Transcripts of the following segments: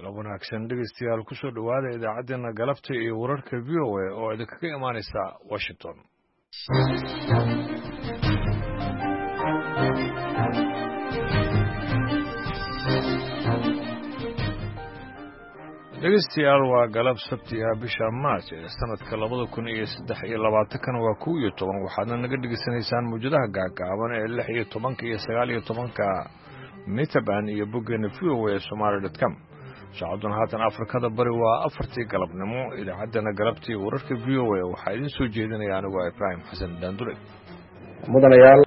galab wanaagsan dhegeystayaal ku soo dhowaada idaacaddeenna galabta iyo wararka v o a oo idinkaga imaanaysa washington dhegeystayaal waa galab sabtiga bisha maarch ee sanadka 2023 waa 11 waxaadna naga dhegeysanaysaan mawjadaha gaagaaban ee 16 iyo 19 mitaban iyo boggeena v o a somali.com saacaduna haatan afrikada bari waa 4 galabnimo idaacaddana galabtii wararka v o a waxaa idin soo jeedinaya anigu Ibrahim Xasan Daandure mudanayaal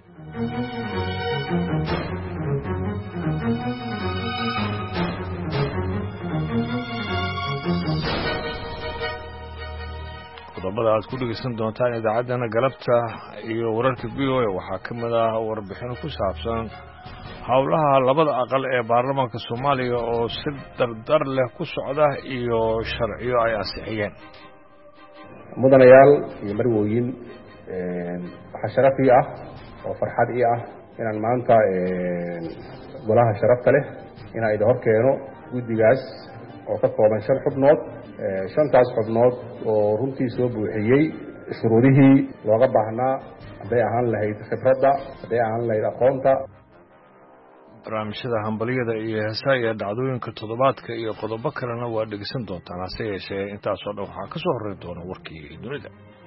qodobada aad ku dhegeysan doontaan idaacaddana galabta iyo wararka v o a waxaa ka mid ah warbixin ku saabsan howlaha labada aqal ee baarlamaanka Soomaaliya oo si dardar leh ku socda iyo sharciyo ay ansixiyeen mudanayaal iyo marwooyin waxa sharaf ii ah oo farxad ii ah inaan maanta golaha sharafta leh inaan idin horkeeno guddigaas oo ka kooban 5 xubnood shantaas xubnood oo runtii soo buuxiyey shuruudihii looga baahnaa hadday ahaan lahayd khibradda hadday ahaan lahayd aqoonta barnaamijyada hambaliyada iyo heesaha iyo dhacdooyinka toddobaadka iyo qodobo kalena waa dhegeysan doontaan hase yeeshee intaasoo dhan waxaa ka soo horreyn doona warkii dunida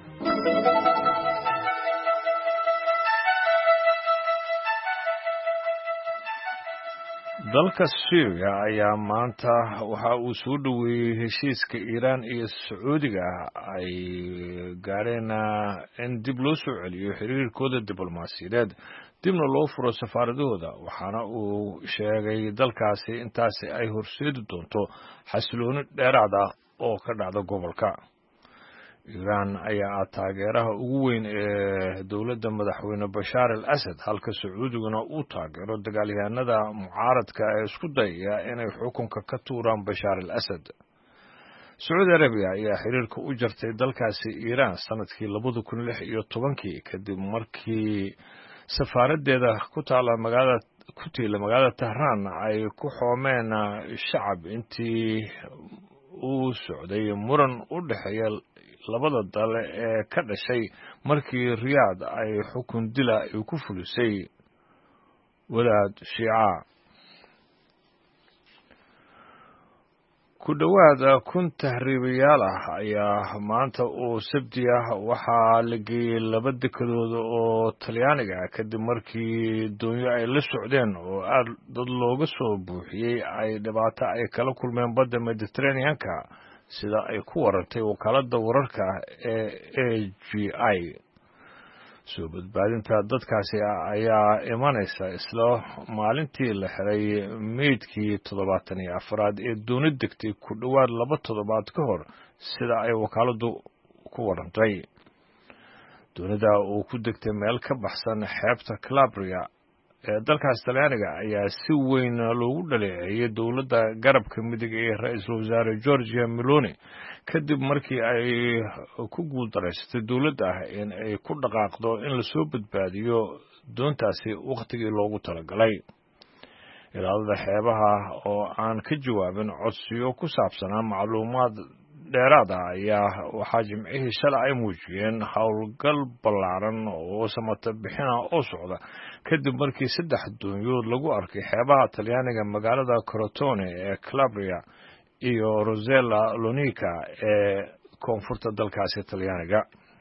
dalka Syria ayaa maanta waxa uu soo dhaweeyay heshiiska Iiraan iyo Sacuudiga ay gaareen in dib loo soo celiyo xiriirkooda diblomaasiyadeed dibna loo furo safaaradooda waxaana uu sheegay dalkaasi intaasi ay horseedi doonto xasilooni dheeraad ah oo ka dhacda gobolka Iiraan ayaa taageeraha ugu weyn ee dawladda madaxweyne Bashar al-Assad halka Sacuudiguna uu taageero dagaalyahanada mucaaradka ee isku dayaya inay xukunka ka tuuraan Bashar al-Assad Saudi Arabia ayaa xiriirka u jartay dalkaasi Iiraan sanadkii 2016 kadib markii safaaradeeda ku taala magaalada Tehran ay ku xoomeen shacab intii uu socday muran u dhaxeeya labada dal ee ka dhashay markii Riyadh ay xukun dila ku fulisay wadaad Shiica ku dhawaad 1,000 tahriibayaal ayaa maanta oo sabtiga waxaa la geeyay 2 dekedood oo Talyaaniga kadib markii doonyo ay la socdeen oo aad dad looga soo buuxiyay ay dhibaato ay kala kulmeen badda Mediterranean-ka sida ay ku warantay wakaaladda wararka ee AGI soo badbaadinta dadkaasi ayaa imanaysa isla maalintii la xiray meydkii 74aad ee dooni degtay ku dhawaad 2 toddobaad ka hor sida ay wakaaladdu ku warantay doonida uu ku degtay meel ka baxsan xeebta Calabria ee dalkaas Talyaaniga ayaa si weyn loogu dhaleeceeyay dawladda garabka midig ee ra'iisul wasaare Giorgia Meloni kadib markii ay ku guuldareysatay dawladda in ay ku dhaqaaqdo in la soo badbaadiyo doontaasi waqtigii loogu talagalay ilaalada xeebaha oo aan ka jawaabin codsiyo ku saabsanaa macluumaad dheeraad ayaa waxaa jimcihii shalay ay muujiyeen howlgal ballaaran oo samata bixina oo socda kadib markii 3 doonyood lagu arkay xeebaha Talyaaniga magaalada Crotone ee Calabria iyo Rosella Lonica ee koonfurta dalkaasi Talyaaniga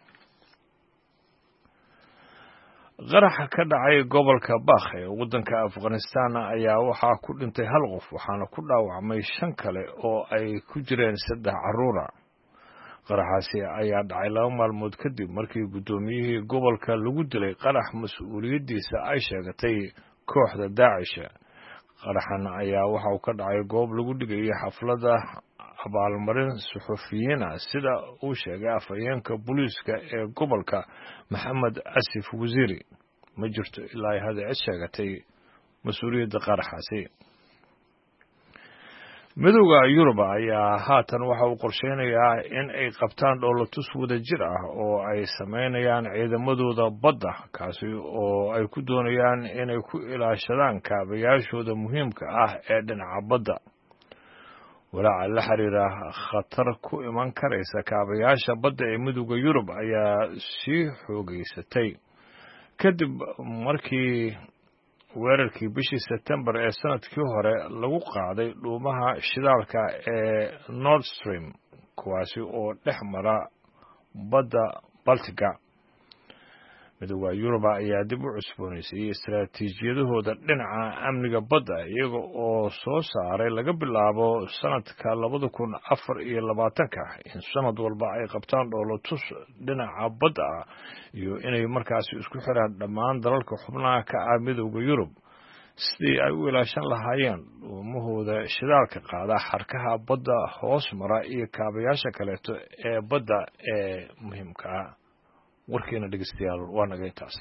qaraxa ka dhacay gobolka Bakh ee waddanka Afghanistan ayaa waxaa ku dhintay 1 qof waxaana ku dhaawacmay 5 kale oo ay ku jireen 3 carruur qaraxaasi ayaa dhacay 2 maalmood kadib markii gudoomiyihii gobolka lagu dilay qarax mas'uuliyadiisa ay sheegatay kooxda Daesh qaraxan ayaa waxa uu ka dhacay goob lagu dhigay xafladda abaalmarin suxufiyiin sida uu sheegay afhayeenka booliiska ee gobolka Maxamed Asif Waziri ma jirto ilaa hadda cid sheegatay mas'uuliyadda qaraxaasi midowga Yurub ayaa haatan waxa uu qorsheynayaa in ay qabtaan dowlatus wada jir ah oo ay sameynayaan ciidamadooda badda kaasi oo ay ku doonayaan inay ku ilaashadaan kaabayaashooda muhiimka ah ee dhinaca badda walaaca la xiriira khatar ku iman karaysa kaabayaasha badda ee midowda Yurub ayaa sii xoogeysatay kadib markii weerarkii bishii September ee sanadkii hore lagu qaaday dhuumaha shidaalka ee Nord Stream kuwaasi oo dhex mara badda Baltiga. midowda Yurub ayaa dib u cusboonaysiiyay istaraatiijiyadahooda dhinaca amniga badda iyaga oo soo saaray laga bilaabo sanadka 2024 in sanad walba ay qabtaan dhoolatus dhinaca badda iyo inay markaasi isku xiraan dhammaan dalalka xubnaha ka ah midowda Yurub sidii ay u ilaashan lahaayeen dhuumahooda shidaalka qaada xarkaha badda hoos mara iyo kaabayaasha kaleeto ee badda ee muhiimka ah. warkeena dhegeystayaal waa naga intaas.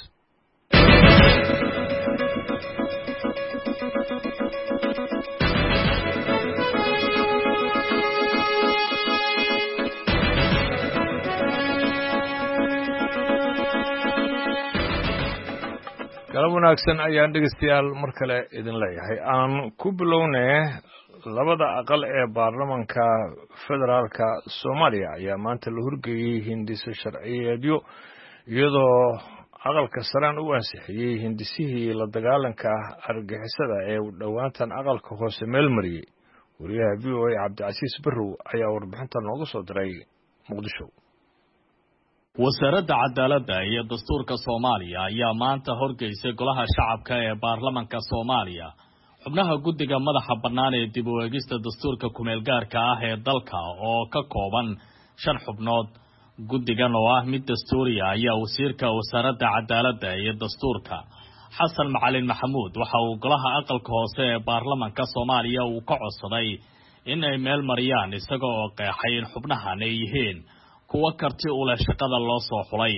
galab wanaagsan ayaan dhegeystayaal mar kale idin leeyahay. aan ku bilownay labada aqal ee baarlamaanka federaalka Soomaaliya ayaa maanta la horgeeyay hindise sharciyeedyo iyadoo aqalka saraan u ansixiyay hindisihii la dagaalanka argagixisada ee dhawaantan aqalka hoose meel mariyay. wariyaha VOA Cabdicasiis Barrow ayaa warbixinta nooga soo diray Muqdisho. wasaaradda cadaaladda iyo dastuurka Soomaaliya ayaa maanta horgeysay golaha shacabka ee baarlamaanka Soomaaliya xubnaha guddiga madaxa bannaan ee dib u eegista dastuurka kumeel gaarka ah ee dalka oo ka kooban 5 xubnood. guddigan oo ah mid dastuuri ah ayaa wasiirka wasaaradda cadaaladda iyo dastuurka Xasan Macalin Maxamuud waxa uu golaha aqalka hoose ee baarlamaanka Soomaaliya uu ka codsaday in ay meel mariyaan isagoo oo qeexay in xubnahan ay yihiin kuwa karti u leh shaqada loo soo xulay.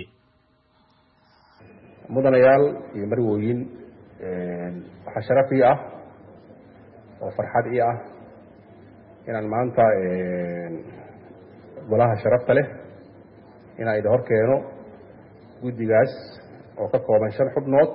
mudanayaal iyo marwooyin waxa sharaf ii ah oo farxad ii ah inaan maanta golaha sharafta leh inaan idin hor keeno guddigaas oo ka kooban 5 xubnood.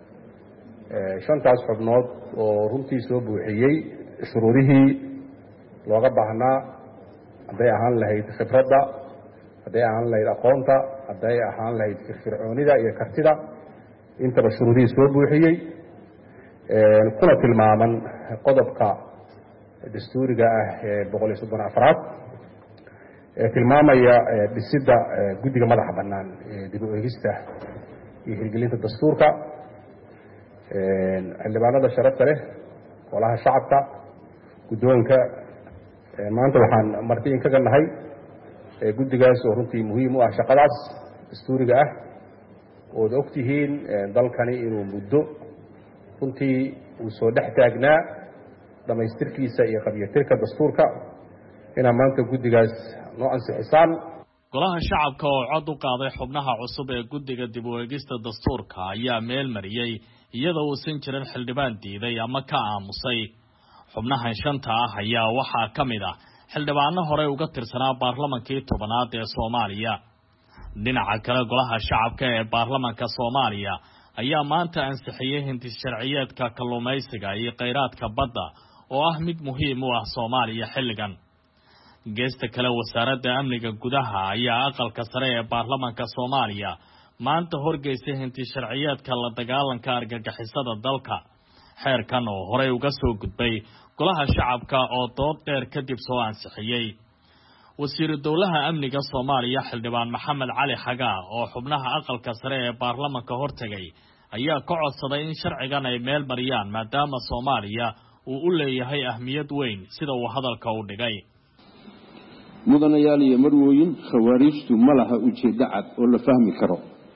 5taas xubnood oo runtii soo buuxiyey shuruudihii looga baahnaa hadday ahaan lahayd khibradda, hadday ahaan lahayd aqoonta, hadday ahaan lahayd firfircoonida iyo kartida intaba shuruudihii soo buuxiyey kuna tilmaaman qodobka dastuuriga ah ee 134 ee tilmaamaya dhisidda guddiga madaxa bannaan ee dib u eegista iyo hirgelinta dastuurka. xildhibaanada sharafta leh golaha shacabka guddoonka maanta waxaan martiin kaga nahay guddigaas oo runtii muhiim u ah shaqadaas dastuuriga ah ood ogtihiin dalkani inuu muddo runtii uu soo dhex taagnaa dhamaystirkiisa iyo qabyatirka dastuurka inaan maanta guddigaas noo ansixisaan. golaha shacabka oo cod u qaaday xubnaha cusub ee guddiga dib u eegista dastuurka ayaa meel mariyay iyadoo uusan jirin xildhibaan diiday ama ka aamusay. xubnahan 5 ah ayaa waxaa ka mid ah xildhibaano hore uga tirsanaa baarlamaankii 10aad ee Soomaaliya. dhinaca kale golaha shacabka ee baarlamaanka Soomaaliya ayaa maanta ansixiyay hindis sharciyeedka kalluumaysiga iyo kheyraadka badda oo ah mid muhiim u ah Soomaaliya xilligan. geesta kale wasaaradda amniga gudaha ayaa aqalka sare ee baarlamaanka Soomaaliya maanta horgeysay hindis sharciyeedka la dagaalanka argagixisada dalka. xeerkan oo horey uga soo gudbay golaha shacabka oo dood dheer kadib soo ansixiyay. wasiir dowlaha amniga Soomaaliya xildhibaan Maxamed Cali Xagaa oo xubnaha aqalka sare ee baarlamaanka hortagay ayaa ka codsaday in sharcigan ay meel mariyaan maadaama Soomaaliya uu u leeyahay ahmiyad weyn sida uu hadalka u dhigay. mudanayaal iyo marwooyin khawaarijtu ma laha ujeeddo cad oo la fahmi karo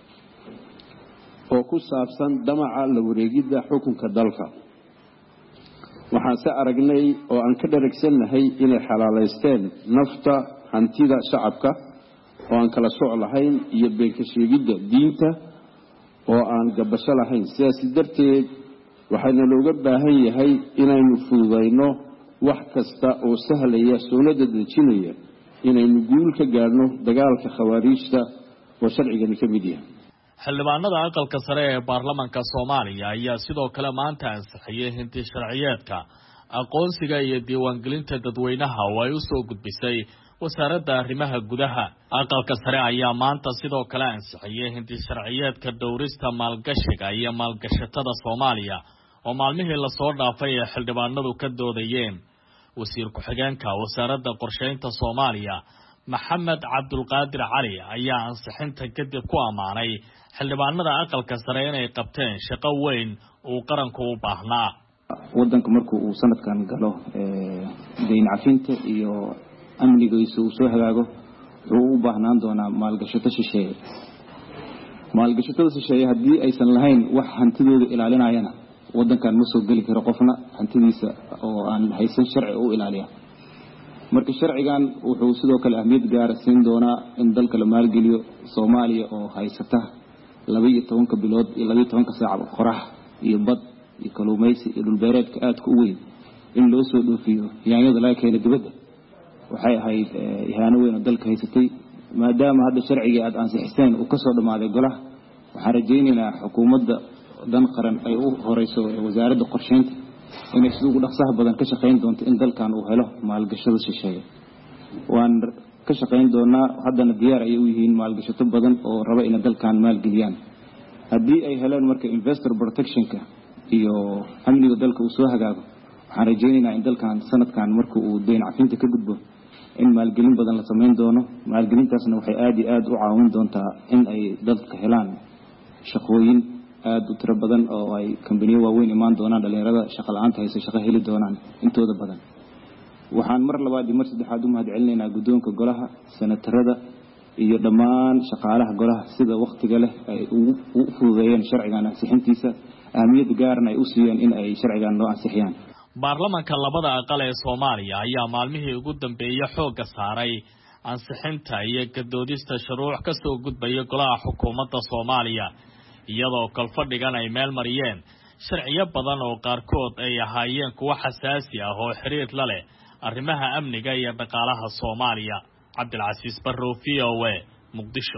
oo ku saabsan damaca la wareegidda xukunka dalka. waxaan se aragnay oo aan ka dharagsannahay inay xalaalaysteen nafta hantida shacabka oo aan kala soc lahayn iyo beenka sheegidda diinta oo aan gabasho lahayn. sidaas darteed waxaana looga baahan yahay inaynu fududayno wax kasta oo sahlaya sunnada dejinaya inaynu guul ka gaarno dagaalka khawaarijta oo sharcigan ka mid yahay. xildhibaanada aqalka sare ee baarlamaanka Soomaaliya ayaa sidoo kale maanta ansixiyay hindis sharciyeedka aqoonsiga iyo diiwaangelinta dadweynaha oo ay u soo gudbisay wasaaradda arrimaha gudaha. Aqalka sare ayaa maanta sidoo kale ansixiyay hindi sharciyeedka dhowrista maalgashiga iyo maalgashatada Soomaaliya oo maalmihii la soo dhaafay ee xildhibaanadu ka doodayeen. wasiir ku-xigeenka wasaaradda qorsheynta Soomaaliya Maxamed Cabdulqaadir Cali ayaa ansixinta kadib ku amaanay xildhibaanada aqalka sare inay qabteen shaqo weyn oo qaranku u baahnaa. wadanka markuu uu sanadkan galo deyn cafinta iyo amnigiisa uu soo hagaago wuxuu u baahnaan doonaa maalgashato shisheeye. maalgashatada shisheeye haddii aysan lahayn wax hantidooda ilaalinayana wadankan ma soo geli karo qofna hantidiisa oo aan haysan sharci u ilaaliya. marka sharcigan wuxuu sidoo kale ahmiyad gaar ah siin doonaa in dalka la maalgeliyo Soomaaliya oo haysata 12 bilood iyo 12 saac qorax iyo bad iyo kalluumaysi iyo dhulbeereedka aad ku weyn in loo soo dhoofiyo yaanyada laga keenay dibadda waxay ahayd ihaano weyn oo dalka haysatay. maadaama hadda sharciga aad ansixiseen uu ka soo dhamaaday golaha waxaan rajaynaynaa xukuumadda dan qaran ay u horeyso wasaaradda qorsheynta inay sidoo ugu dhaqsaha badan ka shaqeyn doonto in dalkan uu helo maalgashada shisheeye. waan ka shaqeyn doonaa haddana diyaar ay u yihiin maalgashato badan oo raba in dalkan maalgeliyaan. haddii ay helaan marka investor protectionka iyo amniga dalka uu soo hagaago waxaan rajaynaynaa in dalkan sanadkan marka uu deyn cafinta ka gudbo in maalgelin badan la sameyn doono. maalgelintaasna waxay aad iyo aad u caawin doontaa in ay dadka helaan shaqooyin aad u tiro badan oo ay companiyo waaweyn imaan doonaan dhalinyarada shaqo la'aanta hayso shaqo heli doonaan intooda badan. waxaan mar labaad iyo mar saddexaad u mahadcelinaynaa guddoonka golaha senatarada iyo dhammaan shaqaalaha golaha sida waqtiga leh ay u fududeeyeen sharcigan ansixintiisa ahmiyad gaarna ay u siiyeen in ay sharcigan loo ansixiyaan. baarlamaanka labada aqal ee Soomaaliya ayaa maalmihii ugu dambeeyay xoogga saaray ansixinta iyo gadoodista shuruuc ka soo gudbaya golaha xukuumadda Soomaaliya iyadoo kalfadhigan ay meel mariyeen sharciyo badan oo qaarkood ay ahaayeen kuwa xasaasi ah oo xiriir la leh arrimaha amniga iyo dhaqaalaha Soomaaliya. Cabdilcasiis Barrow, VOA, Muqdisho.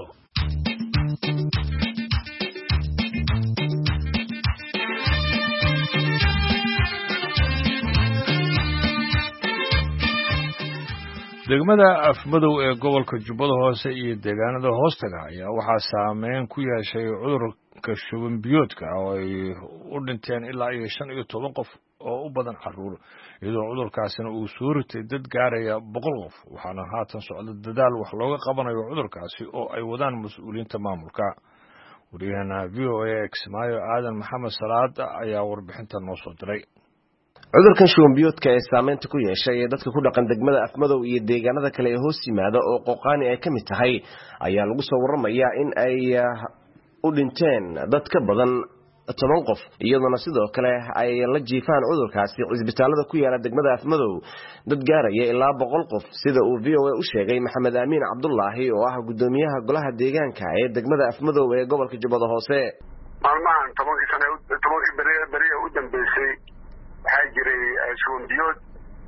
degmada Afmadow ee gobolka Jubbada Hoose iyo deegaanada hoostaga ayaa waxaa saameyn ku yeeshay cudurka shuban biyoodka oo ay u dhinteen ilaa 15 qof oo u badan caruur iyadoo cudurkaasina uu soo ritay dad gaaraya 100 qof waxaana haatan socda dadaal wax looga qabanayo cudurkaasi oo ay wadaan mas'uuliyiinta maamulka. wariyahana VOA Kismaayo Aadan Maxamed Salaad ayaa warbixinta noo soo diray. cudurkan shuban biyoodka ee saameynta ku yeeshay ee dadka ku dhaqan degmada Afmadow iyo deegaanada kale ee hoos yimaada oo Qooqaani ay ka mid tahay ayaa lagu soo waramayaa in ay u dhinteen dad ka badan 10 qof iyadoo sidoo kale ay la jiifaan cudurkaasi isbitaalada ku yaala degmada Afmadow dad gaaraya ilaa 100 qof sida uu VOA u sheegay Maxamed Amiin Cabdullaahi oo ah gudoomiyaha golaha deegaanka ee degmada Afmadow ee gobolka Jubbada Hoose. maalmahan 10 sano u dambeysay waxaa jiray shuban biyood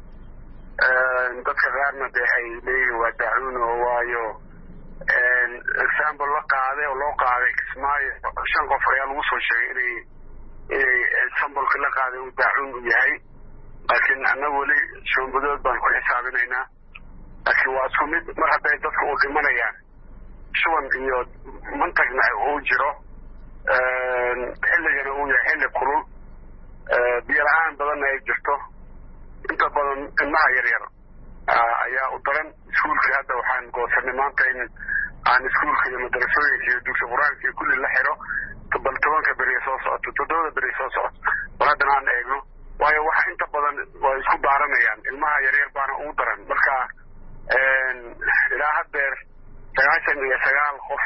dadka qaarna ay leeyihiin waa daacuun oo waayo example la qaaday oo loo qaaday Kismaayo 5 qof ayaa lagu soo sheegay inay sambalka la qaaday uu daacuun u yahay laakiin annagu weli shuban biyood baan ku xisaabinaynaa laakiin waa isku mid mar hadday dadka u dhimanayaan shuban iyo mantagna uu jiro xilligana uu yahay xilli kulul biyo la'aan badan ay jirto inta badan ilmaha yaryar ayaa u daran iskuulka. hadda waxaan goosanay maanta in aan iskuulka iyo madrasooyinka iyo dugsi quraanka iyo kulli la xiro bal 10 beri soo socoto 7 beri soo socoto bal haddana aan eegno waayo waxa inta badan way isku baaranayaan ilmaha yaryar baana ugu daran. marka ilaa haddeer 99 qof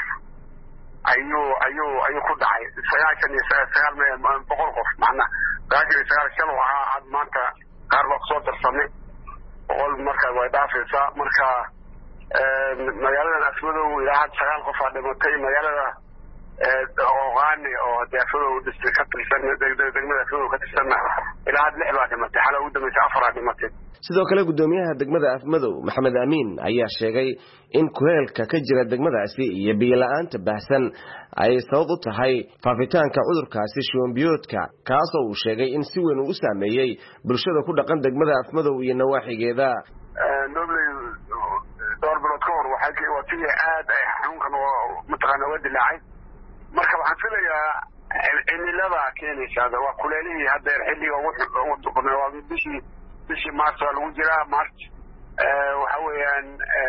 ayuu ku dhacay 99 boqol qof macna 99 shan waxa aad maanta qaar baa soo darsamay boqol marka way dhaafaysaa. marka magaalada Afmadow ilaa 9 qof aa dhimatay magaalada Qooqaani oo Afmadow district ka tirsan degmada Afmadow ka tirsan ilaa had 6 baa dhimatay xalay ugu dambeysay 4 dhimatay. sidoo kale gudoomiyaha degmada Afmadow Maxamed Amiin ayaa sheegay in kuleelka ka jira degmadaasi iyo biyo la'aanta baahsan ay sabab u tahay faafitaanka cudurkaasi shuban biyoodka kaas oo uu sheegay in si weyn u saameeyay bulshada ku dhaqan degmada Afmadow iyo nawaaxigeeda. door bilood ka hor waxay watiga aad ay xanuunkan mataqaana wadi laacay marka waxaan filayaa cimilada keenaysa waa kuleelihii hadda xilliga ugu tuqnaa waa bishii maarso lagu jiraa march waxa weeyaan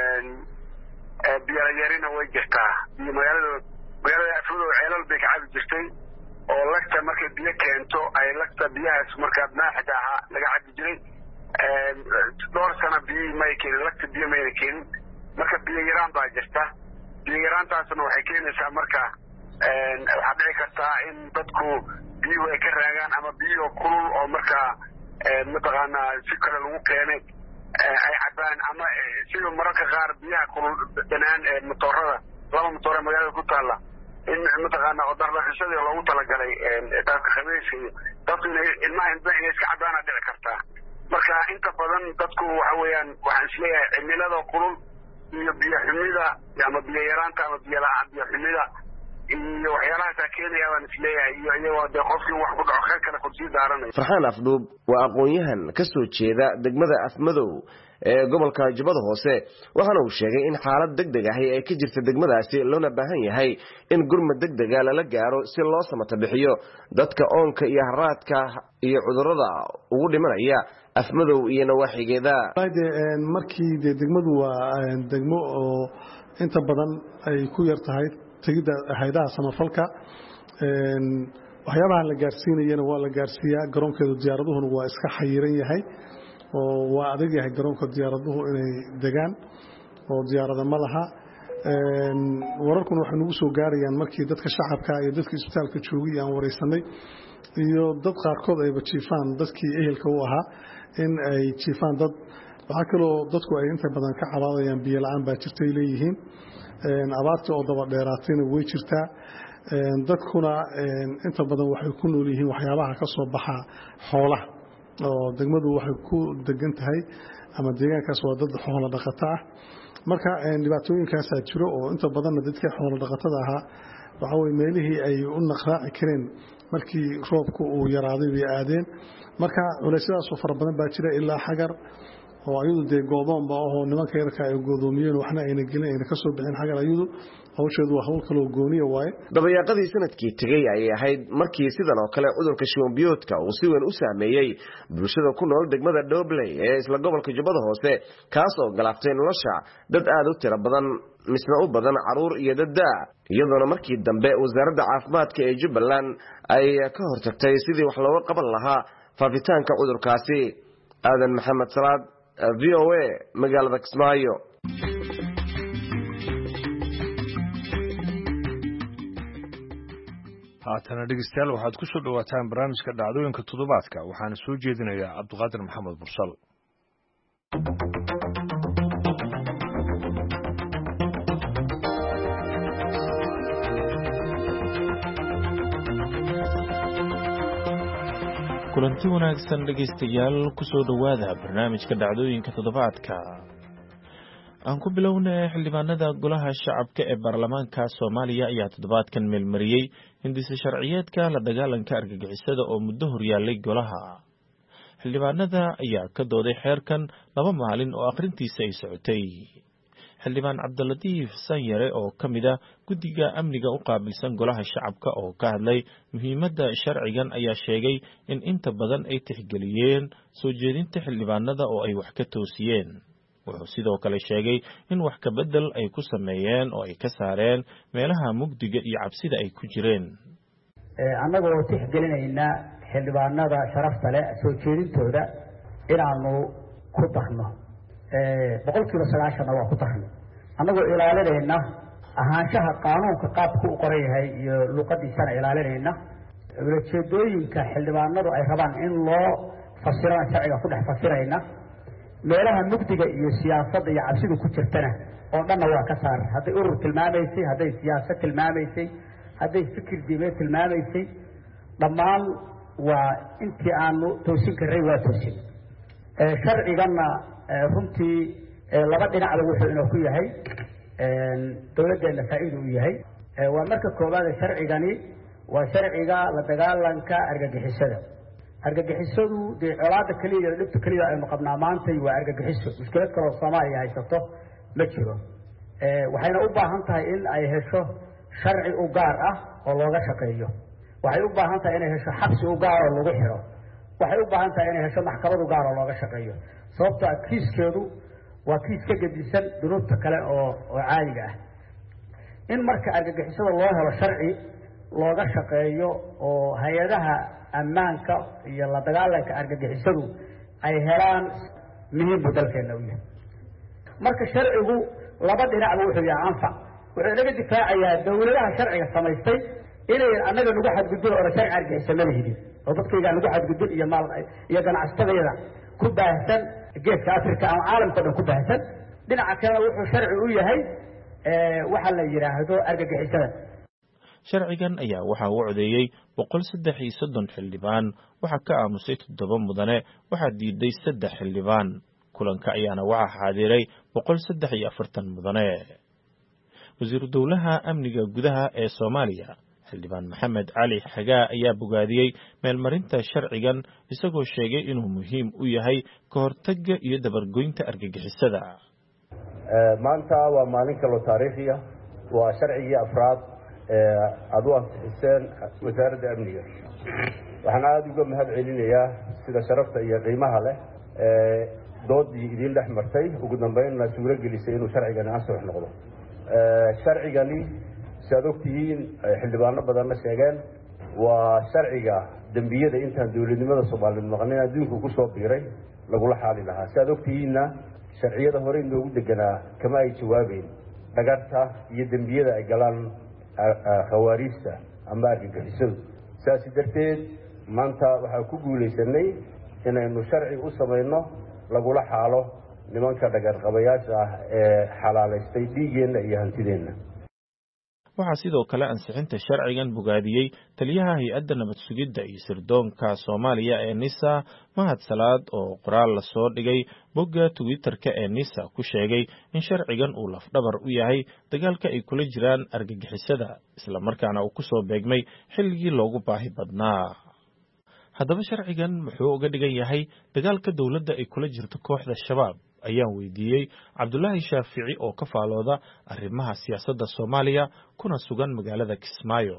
biyo yarina way jirtaa magaalada Afmadow ceelal bay ka cabi jirtay oo lagta markay biyo keento ay lagta biyahaas markaa maaxda laga cabi jiray door sana biyo may keenin lagta biyo may keenin marka biyo yaraan baa jirta biyo yaraantaasna waxay keenaysaa marka waxa dhici karta in dadku biyo ay ka raagaan ama biyo kulul oo marka mataqaana si kale lagu keenay ay cabaan ama sida mararka qaar biyaha kulul danaan motorada laba motor magaalada ku taala in mataqaana oo dardarashada loogu talagalay dadka khabiirka dadku ilmaha inay iska cabaan dhici karta marka inta badan dadku waxa weeyaan waxaan isleeyahay cimilada kulul iyo biyo xumida ama biyo yaraanta ama biyo xumida iyo waxyaalaha keenaya waan isleeyahay iyo iyagoo qofkii wax ku dhaco kale ku sii daaranay. Farxaan Afduub waa aqoon-yahan ka soo jeeda degmada Afmadow ee gobolka Jubbada Hoose waxaana uu sheegay in xaalad degdeg ah ay ka jirto degmadaasi loona baahan yahay in gurmad degdeg ah la gaaro si loo samata bixiyo dadka oonka iyo haraadka iyo cudurrada ugu dhimanaya Afmadow iyo nawaaxigeeda. markii degmadu waa degmo oo inta badan ay ku yar tahay tegida hay'adaha samafalka waxyaabaha la gaarsiinayana waa la gaarsiiyaa garoonkeeda diyaaraduhuna waa iska xayiran yahay oo waa adag yahay garoonka diyaaraduhu inay degaan oo diyaarada ma laha wararkuna waxay nagu soo gaarayaan markii dadka shacabka iyo dadka isbitaalka joogay aan wareysanay iyo dad qaarkood ay jiifaan dadkii ehelka u ahaa in ay jiifaan dad waxa kale oo dadku ay inta badan ka cabaadayaan biyo la'aan baa jirtay leeyihiin abaarta oo daba dheeraatayna way jirtaa dadkuna inta badan waxay ku nool yihiin waxyaabaha ka soo baxa xoolaha oo degmadu waxay ku degan tahay ama deegaankaas waa dad xoolo dhaqato ah marka dhibaatooyinkaas jiro oo inta badan dadka xoolo dhaqatada ahaa waxa way meelihii ay u naqraaci kareen markii roobku uu yaraaday way aadeen marka culaysyadaas oo fara badan baa jira ilaa xagar oo ayadu goodoon baa oo nimanka yarka ay goodoomiyeen waxna ayna gelin ayna ka soo bixin xagar ayadu hawsheedu waa hawl kale oo gooniya waaye. dabayaaqadii sanadkii tagay ayay ahayd markii sidan oo kale cudurka shuban biyoodka uu si weyn u saameeyay bulshada ku nool degmada Doobley ee isla gobolka Jubbada Hoose kaas oo galaaftay nolosha dad aad u tiro badan misna u badan caruur iyo dad iyadoo markii dambe wasaaradda caafimaadka ee Jubbaland ay ka hortagtay sidii wax looga qaban lahaa faafitaanka cudurkaasi. Aadan Maxamed Salaad VOA magaalada Kismaayo. haatana dhegeystayaal waxaad ku soo dhawaataan barnaamijka dhacdooyinka toddobaadka waxaana soo jeedinayaa Cabdiqaadir Maxamed Bursal. kulanti wanaagsan dhegeystayaal ku soo dhawaada barnaamijka dhacdooyinka toddobaadka. aan ku bilownay xildhibaanada golaha shacabka ee baarlamaanka Soomaaliya ayaa toddobaadkan meelmariyay hindisa sharciyeedka la dagaalanka argagixisada oo muddo horyaalay golaha. xildhibaanada ayaa ka dooday xeerkan 2 maalin oo akhrintiisa ay socotay. xildhibaan Cabdilatiif Sanyare oo kamid ah guddiga amniga u qaabilsan golaha shacabka oo ka hadlay muhiimadda sharcigan ayaa sheegay in inta badan ay tixgeliyeen soo jeedinta xildhibaanada oo ay wax ka toosiyeen. wuxuu sidoo kale sheegay in wax ka bedel ay ku sameeyeen oo ay ka saareen meelaha mugdiga iyo cabsida ay ku jireen. annagoo tixgelinayna xildhibaanada sharafta leh soo jeedintooda inaanu ku darno 100% waa ku darno annagoo ilaalinayna ahaanshaha qaanuunka qaabku u qoran yahay iyo luqadiisana ilaalinayna ujeedooyinka xildhibaanadu ay rabaan in loo fasirana sharciga ku dhex fasirayna meelaha mugdiga iyo siyaasadda iyo cabsidu ku jirtana oo dhanna waa ka saar hadday urur tilmaamaysay hadday siyaasad tilmaamaysay hadday fikir diimeed tilmaamaysay dhammaan waa intii aanu toosin karray waa toosin sharciganna runtii laba dhinacba wuxuu inoo ku yahay dawladdeena faa'iida u yahay waa marka koowaad sharcigani waa sharciga la dagaalanka argagixisada argagixisadu dee colaada keliya iyo dhibta keliya aynu qabnaa maantay waa argagixiso mushkilad kaloo Soomaaliya haysato ma jiro waxayna u baahan tahay in ay hesho sharci u gaar ah oo looga shaqeeyo waxay u baahan tahay inay hesho xabsi u gaar oo lagu xiro waxay u baahan tahay inay hesho maxkamad u gaar oo looga shaqeeyo sababtoo ah kiiskeedu waa kiis ka gedisan dunuubta kale oo caadiga ah in marka argagixisada loo helo sharci looga shaqeeyo oo hay'adaha ammaanka iyo la dagaalanka argagixisadu ay helaan muhiim dalkeena u yahay marka sharcigu laba dhinac wuxuu yahay anfac wuxuu naga difaacayaa dawladaha sharciga samaystay inay anaga nagu xadgudbin oo sharci argagixisada hidin oo dadkayga nagu xadgudbin iyo maal iyo ganacsatada ku baahsan geeska Afrika ama caalamka dhan ku baahsan dhinaca kale wuxuu sharci u yahay waxa la yiraahdo argagixisada sharcigan ayaa waxa uu codeeyay 133 xildhibaan waxa ka aamusay 7 mudane waxa diiday 3 xildhibaan kulanka ayaana waxa xaadiray 143 mudane wasiir dawlaha amniga gudaha ee Soomaaliya xildhibaan Maxamed Cali Xagaa ayaa bogaadiyay meelmarinta sharcigan isagoo sheegay inuu muhiim u yahay ka hortagga iyo dabargoynta argagixisada maanta waa maalin kale taariikhi ah waa sharcigii afraad aad u ansixiseen wasaaradda amniga waxaan aad uga mahad celinayaa sida sharafta iyo qiimaha leh doodii idin dhex martay ugu dambeynna suuro gelisay inuu sharcigani ansax noqdo sharcigani sidaad ogtihiin xildhibaano badanna sheegeen waa sharciga dembiyada intaan dowladnimada Soomaaliyeed maqneen adduunka ku soo biiray lagula xaali lahaa sidaad ogtihiinna sharciyada hore inoogu deganaa kama ay jawaabeen dhagarta iyo dembiyada ay galaan khawaariista ama argagixisadu saasi darteed maanta waxaan ku guulaysanay inaynu sharci u samayno lagula xaalo nimanka dhagar qabayaasha ah ee xalaalaystay dhiigeenna iyo hantideenna waxaa sidoo kale ansixinta sharcigan bogaadiyey taliyaha hay'adda nabad sugidda iyo sirdoonka Soomaaliya ee NISA Mahad Salaad oo qoraal la soo dhigay bogga Twitter-ka ee NISA ku sheegay in sharcigan uu lafdhabar u yahay dagaalka ay kula jiraan argagixisada isla markaana uu ku soo beegmay xilligii loogu baahi badnaa haddaba sharcigan muxuu uga dhigan yahay dagaalka dawladda ay kula jirto kooxda shabaab ayaan weydiiyey Cabdullaahi Shaafici oo ka faalooda arrimaha siyaasadda Soomaaliya kuna sugan magaalada Kismaayo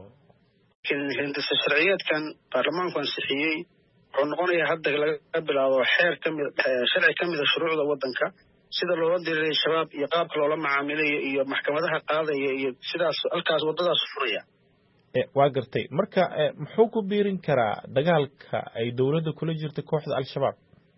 hindisa sharciyeedkan baarlamaanku ansixiyay wuxuu noqonayaa hadda laga bilaabo xeer kamid sharci kamid ah shuruucda wadanka sida loola diray shabaab iyo qaabka loola macaamilayo iyo maxkamadaha qaadaya iyo sidaas halkaas wadadaas furaya waa gartay marka muxuu ku biirin karaa dagaalka ay dawladda kula jirto kooxda al-shabaab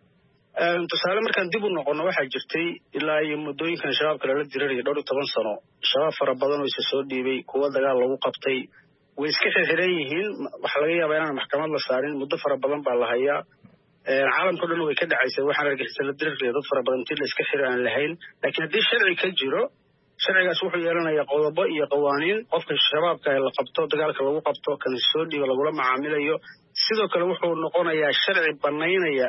tusaale markaan dib u noqono waxaa jirtay ilaa iyo muddooyinkan shabaabka lala dirirayo 12 sano shabaab fara badan oo isa soo dhiibay kuwa dagaal lagu qabtay way iska xirxiran yihiin waxa laga yaabaa inaan maxkamad la saarin muddo fara badan baa la hayaa caalamka dhan way ka dhacaysay waxaan argagixisay la dirirayo dad fara badan intii la iska xiran aan lahayn laakiin haddii sharci ka jiro sharcigaas wuxuu yeelanayaa qodobo iyo qawaaniin qofka shabaabka la qabto dagaalka lagu qabto kan soo dhiiba lagula macaamilayo sidoo kale wuxuu noqonayaa sharci banaynaya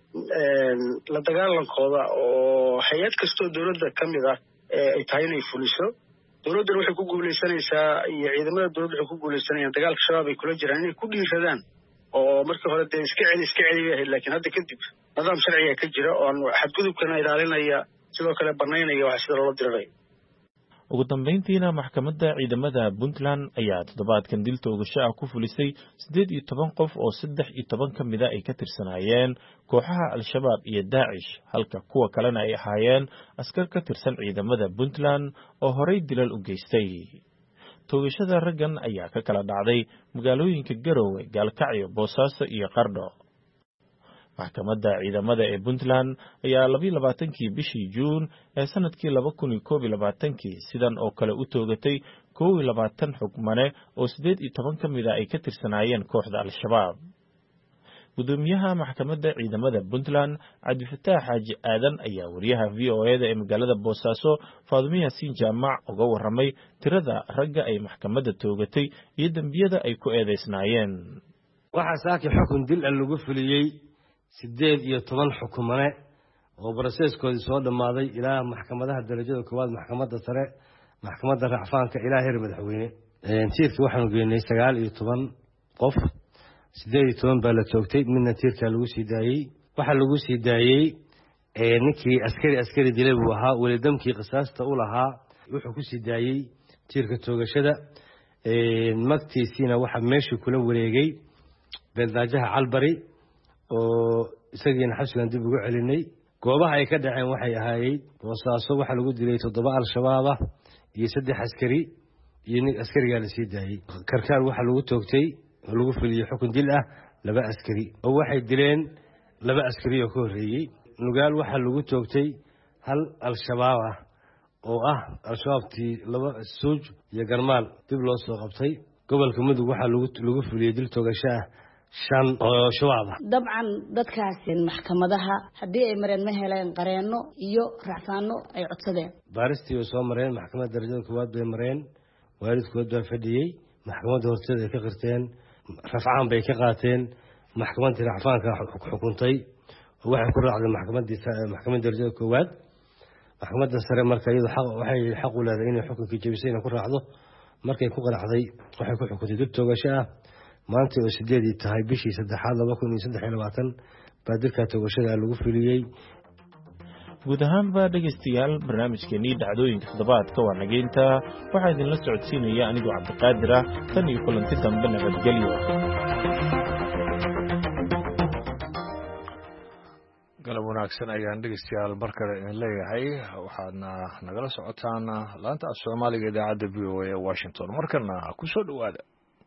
la dagaalankooda oo hay'ad kastoo dawladda kamid ah ay tahay inay fuliso dawladdan waxay ku guuleysanaysaa iyo ciidamada dawladda waxay ku guuleysanayaan dagaalka shabaab ay kula jiraan inay ku dhiiradaan oo markii hore dee iska celi yahay laakiin hadda kadib nidaam sharciga ka jira oo xadgudubkana ilaalinaya sidoo kale banaynaya waxa sida loola dirirayo ugu dambeyntiina maxkamadda ciidamada Puntland ayaa toddobaadkan dil toogasho ah ku fulisay 18 qof oo 13 kamid ah ay ka tirsanaayeen kooxaha al-shabaab iyo Daesh halka kuwa kalena ay ahaayeen askar ka tirsan ciidamada Puntland oo horey dilal u geystay toogashada raggan ayaa ka kala dhacday magaalooyinka Garowe, Gaalkacyo, Boosaaso iyo Qardho maxkamadda ciidamada ee Puntland ayaa 22kii bishii Juun ee sanadkii 2021 sidan oo kale u toogatay 21 xukmane oo 18 kamid ah ay ka tirsanaayeen kooxda al-shabaab gudoomiyaha maxkamadda ciidamada Puntland Cabdifataax Xaaji Aadan ayaa wariyaha VOA-da ee magaalada Boosaaso Faadimo Yaasiin Jaamac uga warramay tirada ragga ay maxkamadda toogatay iyo dambiyada ay ku eedeysnaayeen waxaa saaki xukun dil ah lagu fuliyey 18 xukumane oo baraseeskoodii soo dhammaaday ilaa maxkamadaha darajada koowaad maxkamadda sare maxkamadda racfaanka ilaa heer madaxweyne tiirkii waxaanu geynay 19 qof 18 baa la toogtay midna tiirkaa lagu sii daayey waxaa lagu sii daayey ninkii askari dilay buu ahaa welidamkii qisaasta u lahaa wuxuu ku sii daayey tiirka toogashada magtiisiina waxaa meeshii kula wareegay beeldaajaha calbari oo isagiina xabsigan dib ugu celinay goobaha ay ka dhaceen waxay ahaayeen boosaaso waxaa lagu dilay 7 al-shabaab ah iyo 3 askari iyo nin askariga la sii daayey karkaar waxaa lagu toogtay oo lagu fuliyey xukun dil ah 2 askari oo waxay dileen 2 askari oo ka horeeyay nugaal waxaa lagu toogtay 1 al-shabaab ah oo ah al-shabaabtii 2 suuj iyo garmaal dib loo soo qabtay gobolka mudug waxaa lagu fuliyey dil toogasho ah 5 oo shabaab ah dabcan dadkaas maxkamadaha hadii ay mareen ma heleen qareeno iyo racfaano ay codsadeen baaristii soo mareen maxkamadda darajada koowaad bay mareen waalidkood baa fadhiyey maxkamadda horteeda ay ka qirteen rafcaan bay ka qaateen maxkamadda racfaanka xukuntay waxay ku raacday maxkamadda darajada koowaad maxkamadda sare marka iyadu waxay xaq u leedahay inay xukunkii jabisay inay ku raacdo markay ku qaraxday waxay ku xukuntay dib toogasho ah maanta oo 8 tahay bishii 3aad 2023 baa dilka toogashada lagu fuliyey guud ahaanba dhegaystayaal barnaamijkeenii dhacdooyinka toddobaadka waa nageynta waxaa idinla socodsiinaya anigoo cabdiqaadir ah tan iyo kulanti dambe nabadgelyo galab wanaagsan ayaan dhegaystayaal mar kale idin leeyahay waxaadna nagala socotaan laanta af soomaaliga idaacadda VOA ee Washington markana ku soo dhawaada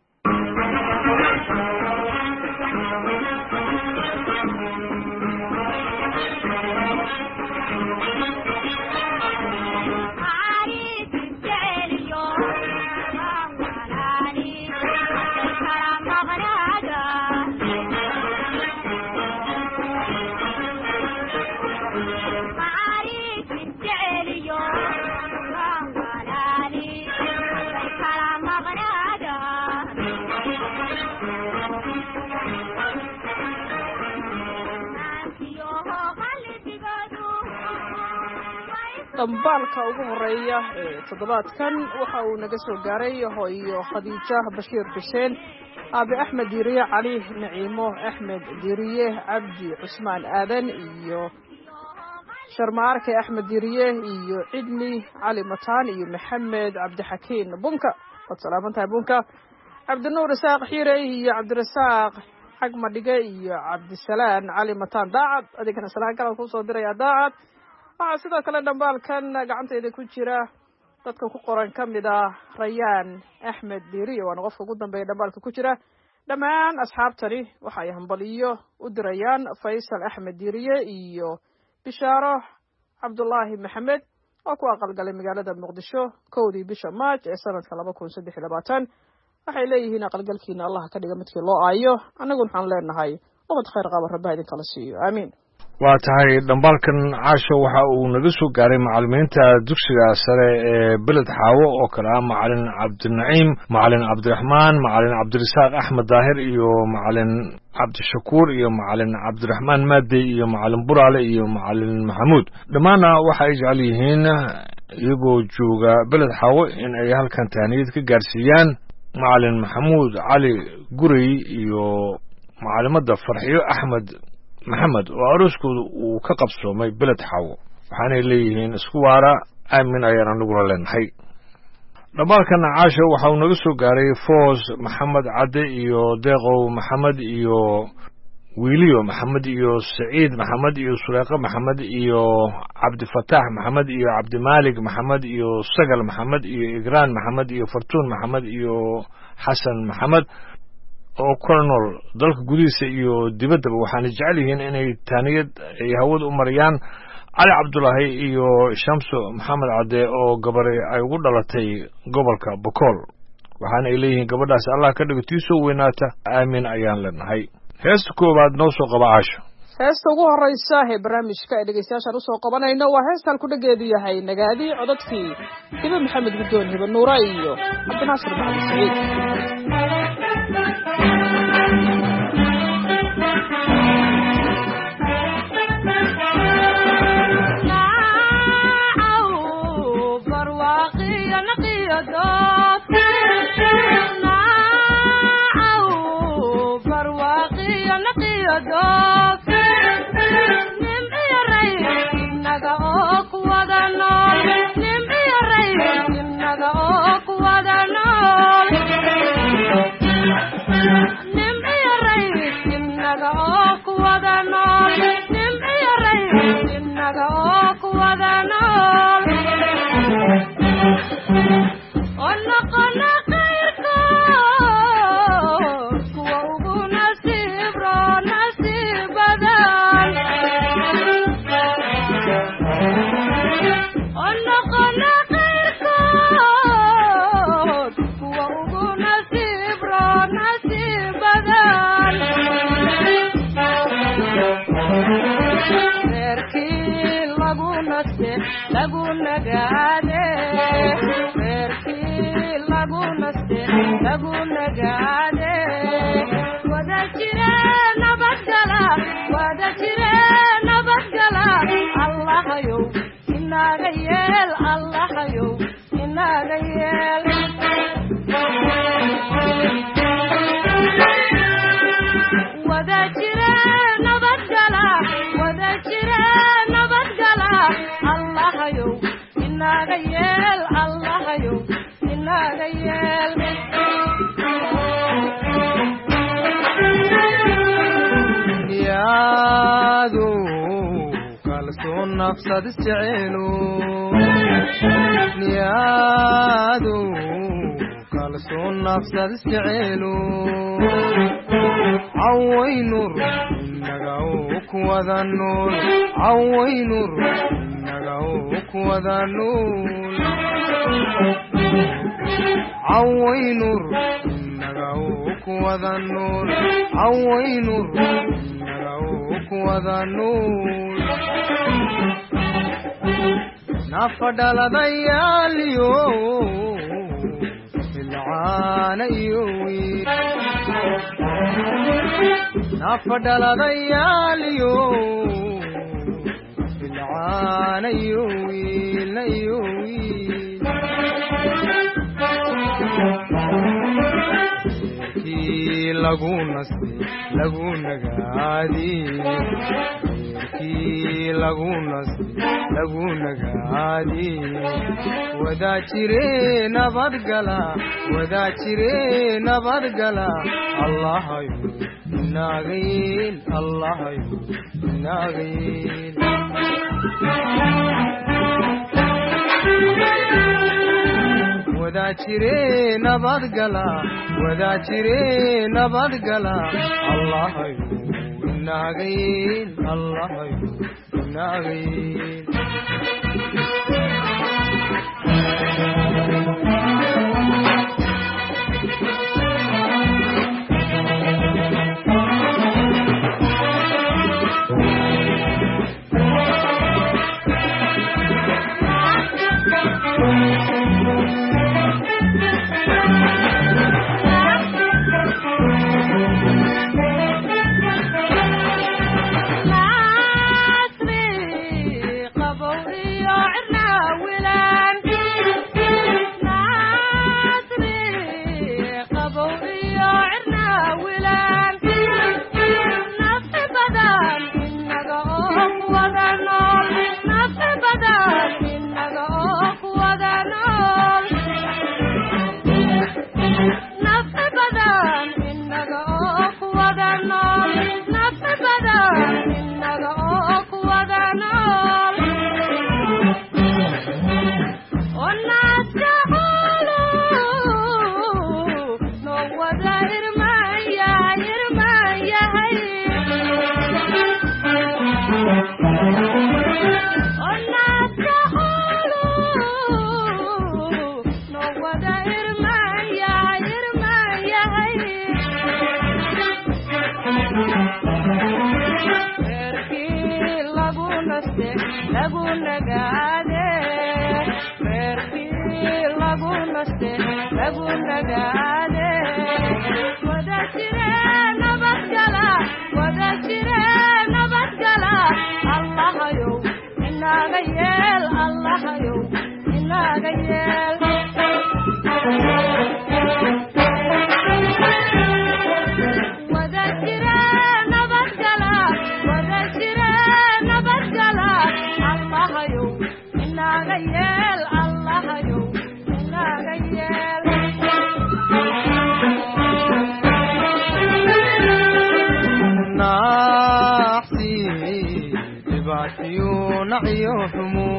dambaalka ugu horeeya ee toddobaadkan waxa uu naga soo gaaray hooyo Khadiija Bashiir Xuseen Abi Ahmed Diiriye Cali Naciimo Ahmed Diiriye Abdi Cusmaan Aadan iyo Sharmaarke Ahmed Diiriye iyo Cidni Cali Mataan iyo Maxamed Cabdi Xakiin Bunka salaamanta Bunka Cabdinuur Saaq Xiire iyo Cabdirasaaq Xagmadhige iyo Cabdisalaan Cali Mataan Daacad adigana salaan kala ku soo diray Daacad waxaa sidoo kale dhambaalkan gacantayda ku jira dadka ku qoran kamid ah Rayaan Ahmed Diiriye waa qofka ugu dambeeya dhambaalka ku jira dhammaan asxaabtani waxa ay hambaliyo u dirayaan Faysal Ahmed Diiriye iyo Bishaaro Cabdullaahi Maxamed oo ku aqalgalay magaalada Muqdisho 1 bisha Maaj ee sanadka 2023 waxay leeyihiin aqalgalkiina Allah ka dhiga midkii loo aayo anagu waxaan leenahay umad khayr qaba Rabbi idin kala siiyo amiin waa tahay dhambaalkan caasho waxa uu naga soo gaaray macallimiinta dugsiga sare ee beled xaawo oo kale ah macallin Cabdinaciim macallin Cabdiraxmaan macallin Cabdirasaaq Axmed Daahir iyo macallin Cabdishakuur iyo macallin Cabdiraxmaan Maadey iyo macallin Buraale iyo macallin Maxamuud dhammaanna waxa ay jecel yihiin iyagoo jooga beled xaawo in ay halkan taaniyad ka gaarsiiyaan macallin Maxamuud Cali Gurey iyo macallimada Farxiyo Axmed maxamed oo arooskooda uu ka qabsoomay beled xaawo waxaanay leeyihiin isku waara aamin ayaan anaguna leenahay dhambaalkan caasho waxa uu naga soo gaaray Foos Maxamed Cadde iyo Deeqow Maxamed iyo Wiiliyo Maxamed iyo Saciid Maxamed iyo Suleeqa Maxamed iyo Cabdifataax Maxamed iyo Cabdimaalik Maxamed iyo Sagal Maxamed iyo Igraan Maxamed iyo Fartuun Maxamed iyo Xasan Maxamed oo colonel dalka gudihiisa iyo dibaddaba waxaana jecel yihiin inay taaniyad ay hawada u mariyaan Cali Cabdullaahi iyo Shamso Maxamed Cadde oo gabar ay ugu dhalatay gobolka Bokool waxaana ay leeyihiin gabadhaas Allah ka dhigo tii soo weynaata aamin ayaan leenahay heesta koowaad noo soo qaba caasho heesta ugu horeysa ee barnaamijka ee dhegeystayaasha u soo qabanayno waa heestan ku dhageedu yahay nagaadi codadkii Hiba Maxamed Gudoon Hiba Nuura iyo Cabdinaasir Maxamed Saciid نفسد استعينوا نيادو كالسون نفسد استعينوا عوي نور نغاوك وذا النور عوي نور نغاوك وذا النور عوي نور نغاوك وذا النور عوي نور نغاوك وذا النور نفدل ضياليو العانيوي نفدل ضياليو العانيوي ليوي كي لغونسي لغونغادي lagunagaadi wadaa jire nabadgala allahayo inaagayn wadaa jire nabadgala allahayo inaagayn allahayo inaagayn وذكر نبت نعيو حمو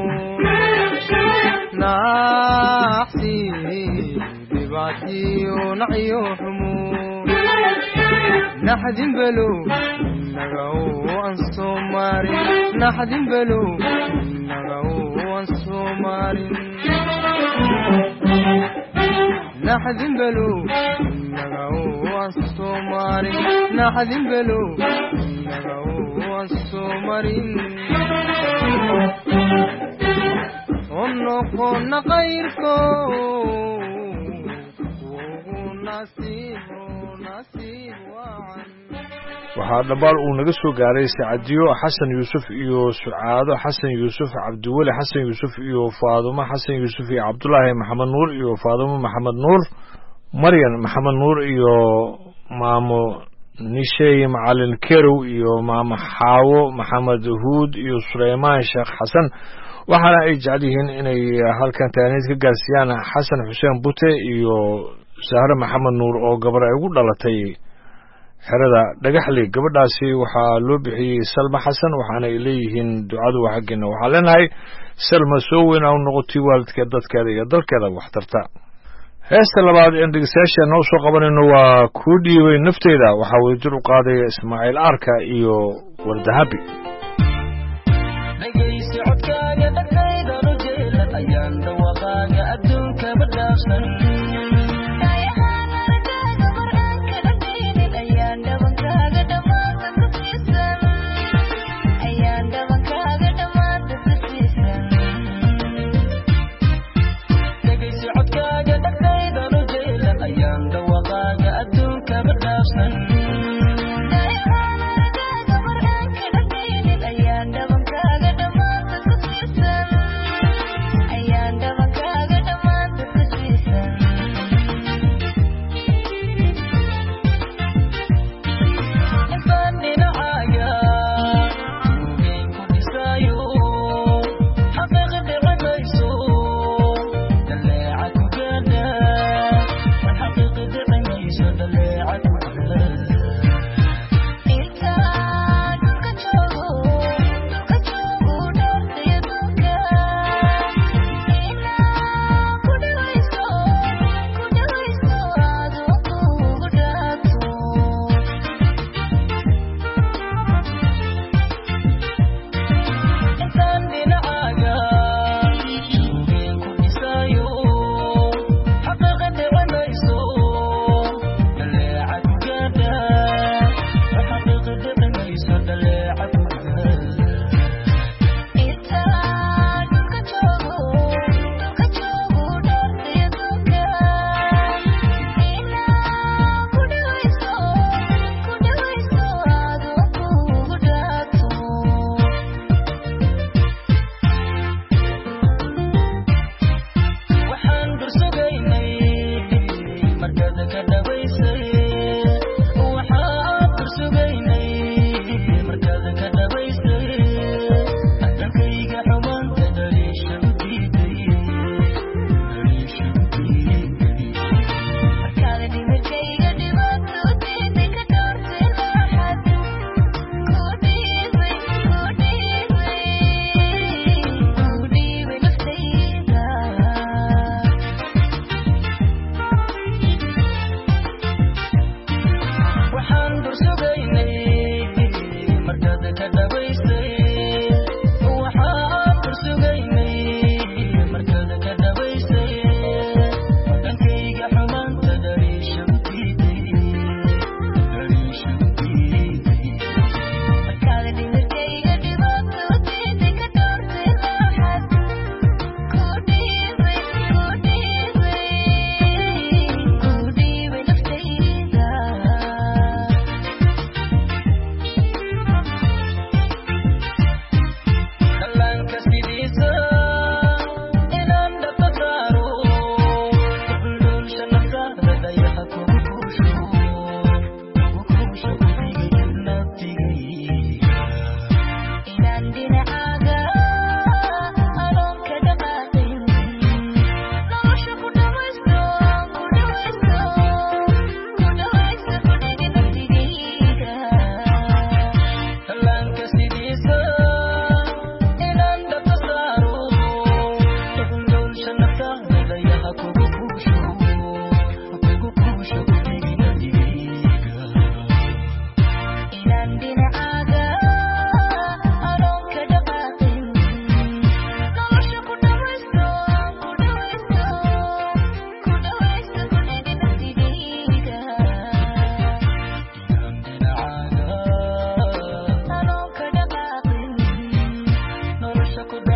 نحسي دبعتي ونعيو حمو نحدين بلو نغاو أنسو ماري نحدين بلو نغاو أنسو ماري نحدين بلو نغاو أنسو ماري نحدين بلو نغاو أنسو ماري ونقون غيركو ونسيب وعن waxaa dhambaal uu naga soo gaaray Saacadiyo Xasan Yuusuf iyo Sucaado Xasan Yuusuf Cabdiwali Xasan Yuusuf iyo Faadumo Xasan Yuusuf iyo Cabdullaahi Maxamed Nuur iyo Faadumo Maxamed Nuur Maryan Maxamed Nuur iyo Maamo Nishay Macalin Kerow iyo Maamo Xaawo Maxamed Huud iyo Suleymaan Sheekh Xasan waxaana ay jecel yihiin inay halkan taaniid ka gaarsiiyaan Xasan Xuseen Bute iyo Sahra Maxamed Nuur oo gabar ay ugu dhalatay xerada dhagaxley gabadhaasi waxaa loo bixiyay Salma Xasan waxaana ay leeyihiin ducadu xaqina waxaa leenahay Salma soo weyn oo noqotay waalidka dadkeeda iyo dalkeeda wax tarta heesta labaad ee dhageystayaasha noo soo qabanayno waa ku dhiibay nafteeda waxaa uu jir u qaaday Ismaaciil Arka iyo Wardahabi dhageysi codkaaga dhagayda rujayla ayaan dawaqaaga adduunka badhaafsan Thank you.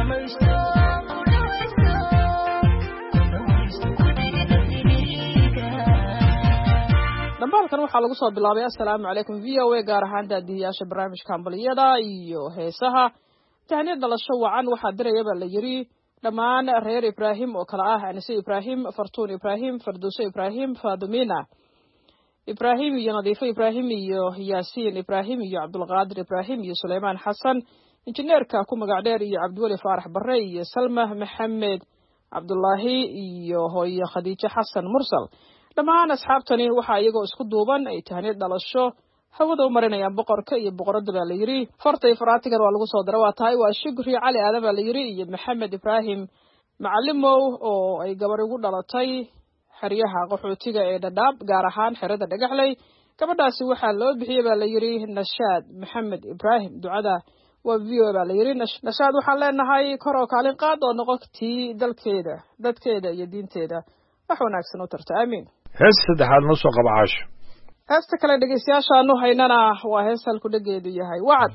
dambaalkan waxaa lagu soo bilaabay assalaamu calaykum v o a gaar ahaan daadihiyaasha barnaamijka hambaliyada iyo heesaha tahniyad dhalasho wacan waxaa diraya baa la yidhi dhammaan reer ibraahim oo kale ah anise ibraahim fartuun ibraahim farduuso ibraahim faadumina ibraahim iyo nadiifo ibraahim iyo yaasiin ibraahim iyo cabdulqaadir ibraahim iyo suleymaan xasan injineerka ku magac dheer iyo cabdiweli faarax bare iyo salma maxamed cabdulaahi iyo hooye khadiijo xasan mursal dhammaan asxaabtani waxaa iyagoo isku duuban ay tahniyad dhalasho hawada u marinayaan boqorka iyo boqoradda baa la yidhi farta iyo faraatigan waa lagu soo dara waa tahay waa shukri cali aadan baa la yidhi iyo maxamed ibraahim macalimow oo ay gabar igu dhalatay xeryaha qaxootiga ee dhadhaab gaar ahaan xerada dhagaxley gabadhaasi waxaa loo bixiyey baa la yidhi nashaad maxamed ibraahim ducada waa v o baa la yidhi nashaad waxaan leenahay kor oo kaalin qaad oo noqotii dalkeeda dadkeeda iyo diinteeda wax wanaagsan u tarta aamiin hees saddexaad noo soo qaba caasho heesta kale dhegeystayaashaanu haynana waa hees halku dhegeedu yahay wacad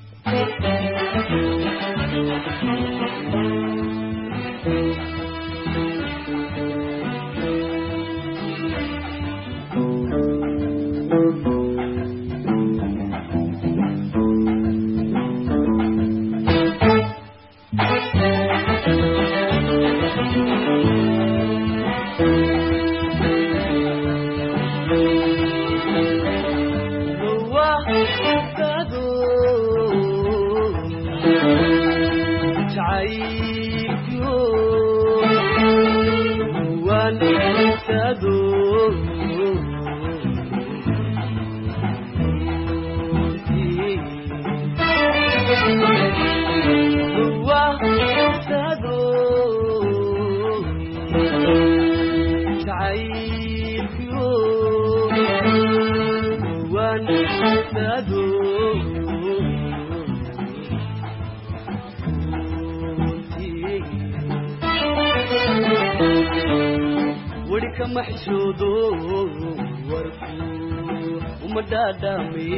محشودو وركو ومدادامي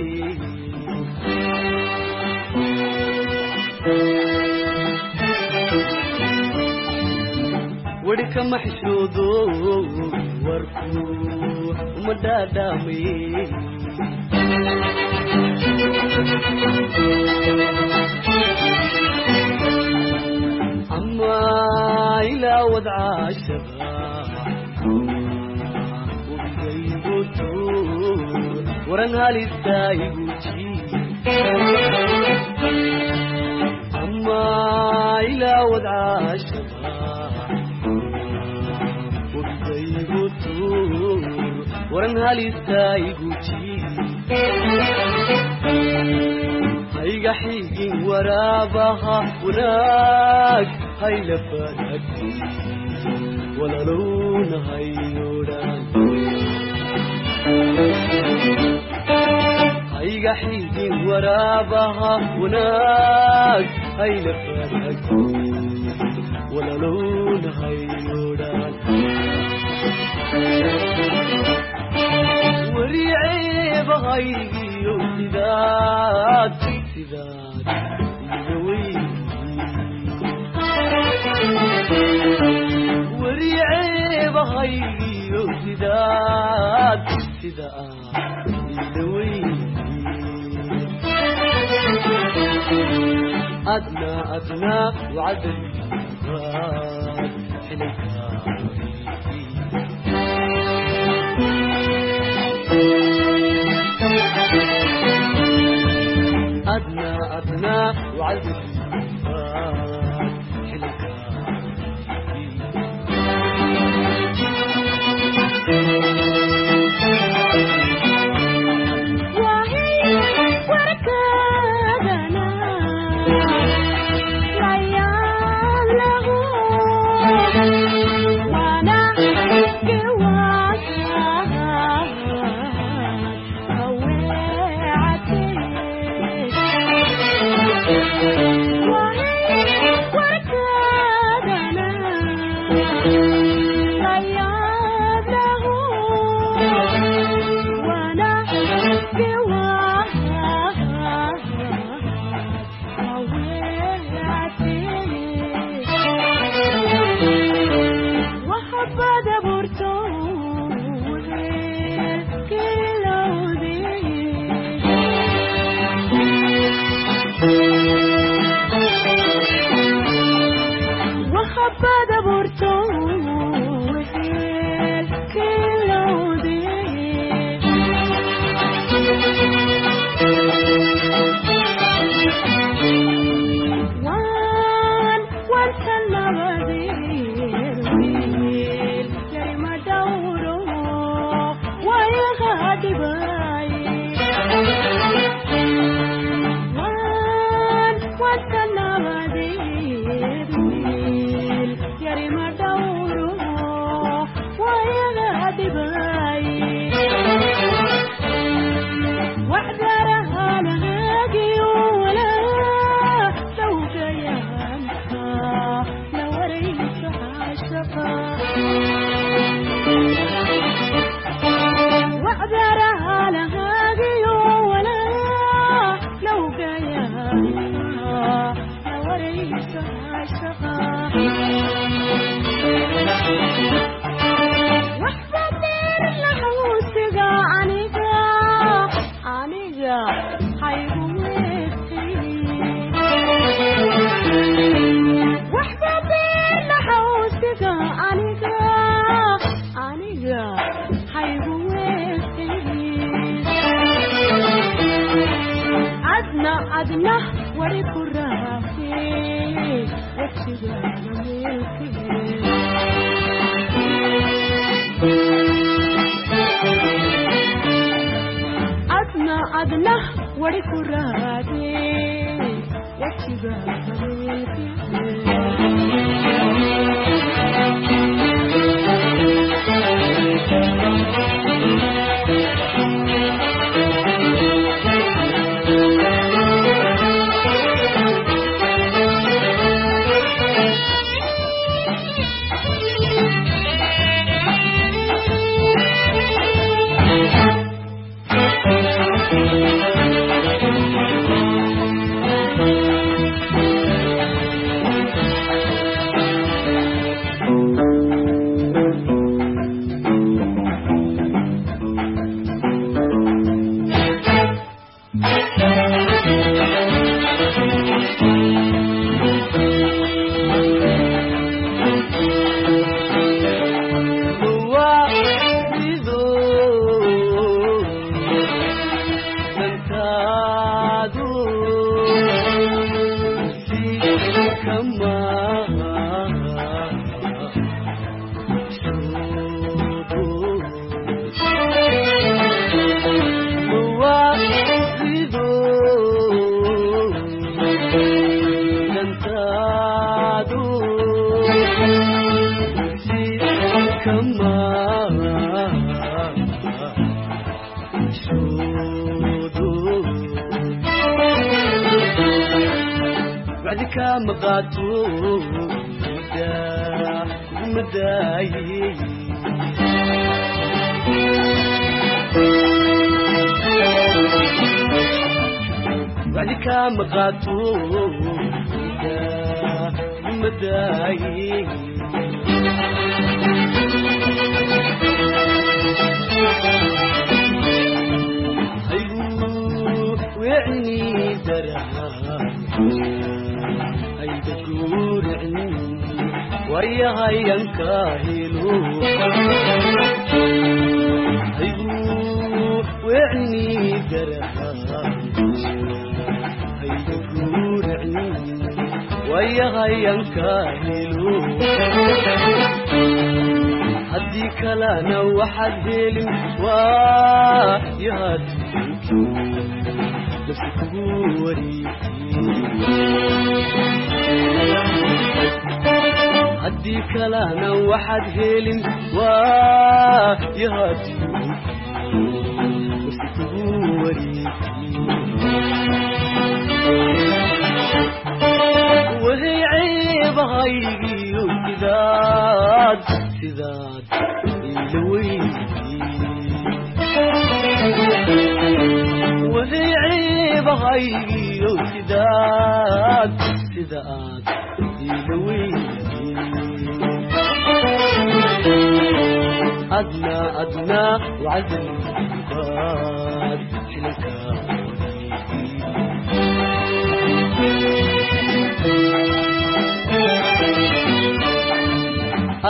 ورك محشودو وركو ومدادامي أما إلى وضع الشباب ورنها للدايقوتي أما إلى وضع الشباب وبدايقوتو ورنها للدايقوتي هيقا حيقي ورابها وناك هاي لفانك ولا لون هيودان هيقا حيقي ورابها وناك هاي لفانك ولا لون هيودان وريعي بهيقي وسداد سداد يلوي وريعي بهيقي وسداد سداد يلوي أدنى أدنى وعدل حليك أدنى أدنى وعدل حليك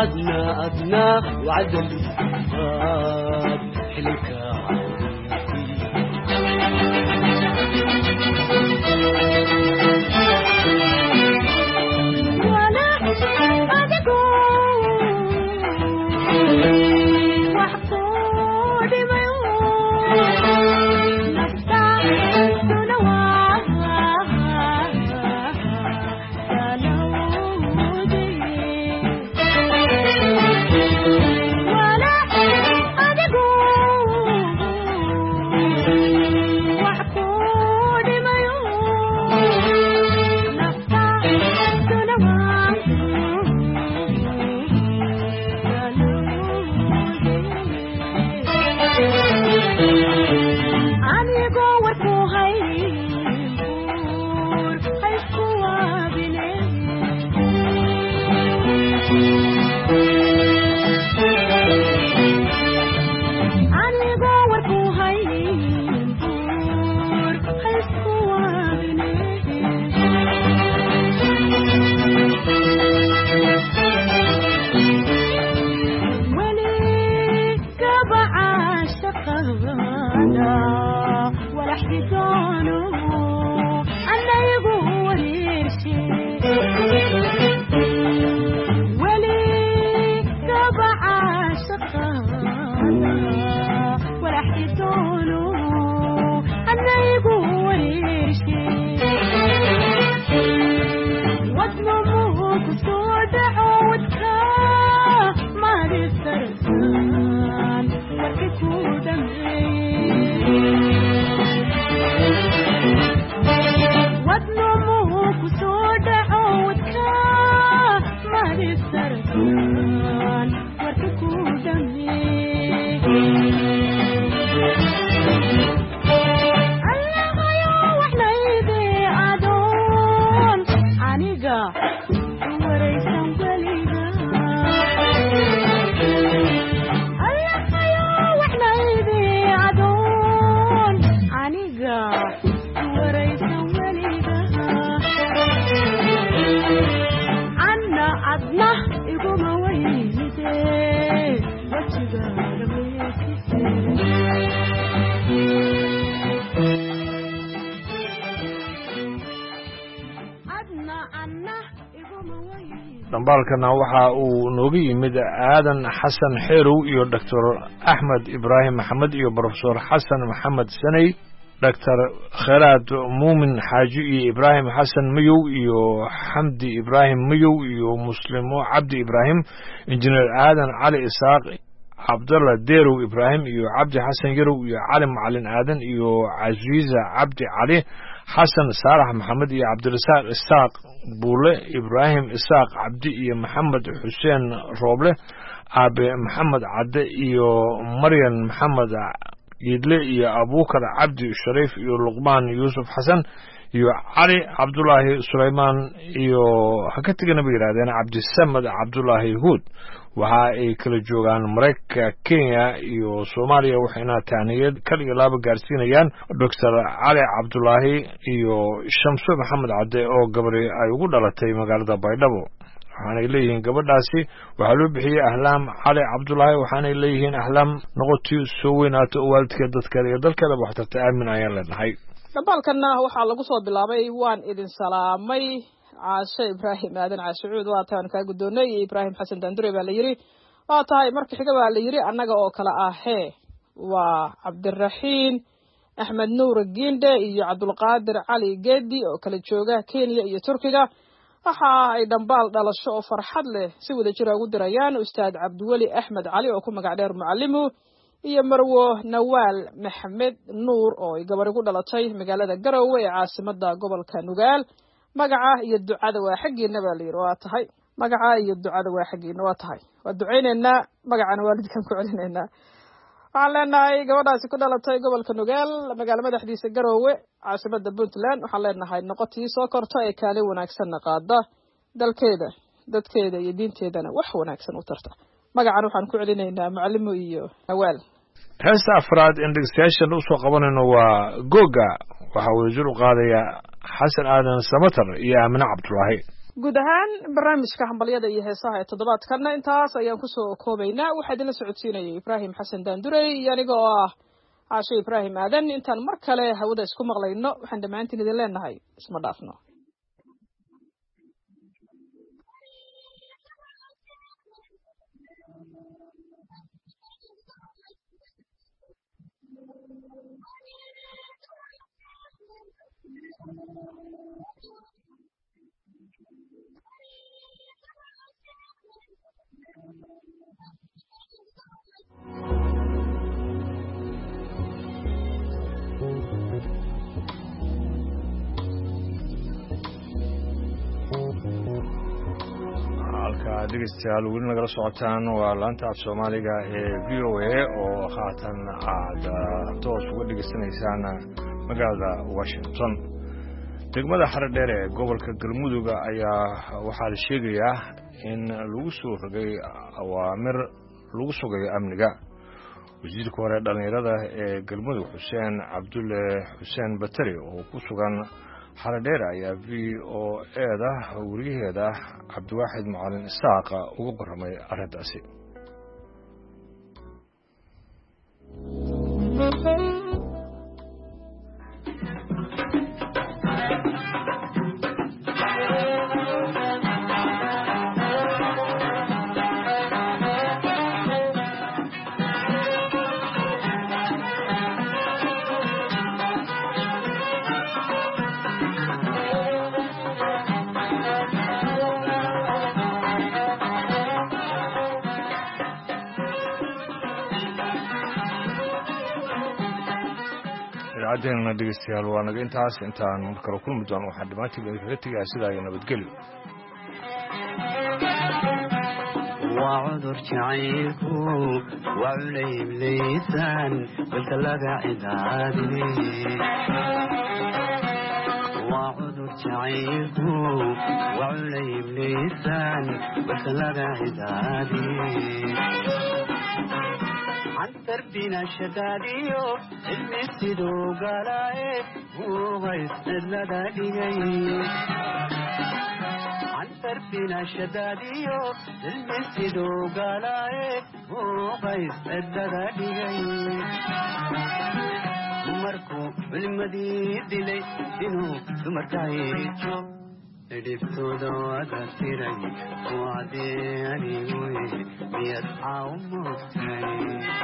أدنى أدنى وعد الاستفاد حلك dambaalkana waxa uu nooga yimid aadan xasan xeerow iyo Dr. Axmed Ibrahim Maxamed iyo Professor Xasan Maxamed Sanay Dr. Khalaad Muumin Xaaji iyo Ibrahim Xasan Mayow iyo Xamdi Ibrahim Mayow iyo Muslimo Cabdi Ibrahim Engineer Aadan Cali Isaaq Abdullah Deerow Ibrahim iyo Cabdi Xasan Yarow iyo Cali Macalin Aadan iyo Aziza Cabdi Cali Xasan Saalax Maxamed iyo Cabdirasaaq Isaaq Buule Ibrahim Isaaq Cabdi iyo Maxamed Xuseen Rooble Aabe Maxamed Cadde iyo Maryan Maxamed Yidle iyo Abuukar Cabdi Shariif iyo Luqmaan Yuusuf Xasan iyo Cali Cabdullaahi Suleymaan iyo hakatiga nabi yiraahdeen Cabdisamad Cabdullaahi Huud waxa ay kala joogaan Mareykanka Kenya iyo Soomaaliya waxayna taaniyad kal iyo laba gaarsiinayaan Dr. Cali Cabdullaahi iyo Shamsu Maxamed Cadde oo gabadhay ay ugu dhalatay magaalada Baydhabo waxaanay leeyihiin gabadhaasi waxaa loo bixiyay Ahlaam Cali Cabdullaahi waxaanay leeyihiin Ahlaam noqotii soo weynaato oo waalidkeed dadkeeda iyo dalkeeda waxtarta aamin ayaan leenahay dambaalkana waxaa lagu soo bilaabay waan idin salaamay caashe Ibrahim aadan caashuud waa taan ka gudoonay Ibrahim Xasan Dandure baa la yiri waa tahay markii xiga baa la yiri annaga oo kala ahee waa Cabdiraxiin Axmed Nuur Ginde iyo Cabdulqaadir Cali Geedi oo kala jooga Kenya iyo Turkiga waxa ay dambaal dhalasho oo farxad leh si wada jir ugu dirayaan Ustaad Cabdiwali Axmed Cali oo ku magac dheer Muallimu iyo Marwo Nawaal Maxamed Nuur oo ay gabar ugu dhalatay magaalada Garowe ee caasimadda gobolka Nugaal magaca iyo ducada waa xaqiina baa la yiri waa tahay magaca iyo ducada waa xaqiina waa tahay waa duceyneena magacana waalidkan ku celinayna waxaan leenahay gabadhaasi ku dhalatay gobolka Nugaal magaalada madaxdiisa Garowe caasimadda Puntland waxaan leenahay noqotii soo korto ee kaalin wanaagsan qaada dalkeeda dadkeeda iyo diinteedana wax wanaagsan u tarta magacan waxaan ku celinaynaa Muallimu iyo Nawaal heesta afraad indexation usoo qabanayno waa Goga waxa uu jir u qaadaya Xasan Aadan Samatar iyo Amina Cabdullaahi guud ahaan barnaamijka hambalyada iyo heesaha ee toddobaadkanna intaas ayaan kusoo koobaynaa. waxaa idinla socodsiinayay Ibraahim Xasan Daandurey iyo aniga oo ah Caashe Ibraahim Aadan. intaan mar kale hawada isku maqlayno waxaan dhammaantiin idin leenahay isma dhaafno. halka dhegeystayaal weli nagala socotaan waa laanta af Soomaaliga ee VOA oo haatan aad toos uga dhegeysanaysaan magaalada Washington. degmada Haradheer ee gobolka Galmudug ayaa waxaa la sheegayaa in lagu soo rogay awaamir lagu sugayo amniga. wasiirka hore dhalinyarada ee Galmudug Xuseen Cabdulle Xuseen Batari oo ku sugan Haradheer ayaa VOA-da wariyaheeda Cabdiwaaxid Macalin Isaaq uga warramay arrintaasi. عدنا dhegeystayaal waa naga intaas intaan markale kulmi doono waxaan dhamaantii kaga tagay sida ay nabadgelyo وعذر شعيكو وعليم ليسان قلت لك عدادي وعذر شعيكو وعليم ليسان قلت لك عدادي عن تربينا الشداديو المسيدو قلاي هو يسد لدادي عن تربينا الشداديو المسيدو قلاي هو يسد لدادي مركو بالمديد لي دينو دمركايتشو دفتو دوات سيري وعدي أنيوي بيدعى ومفتري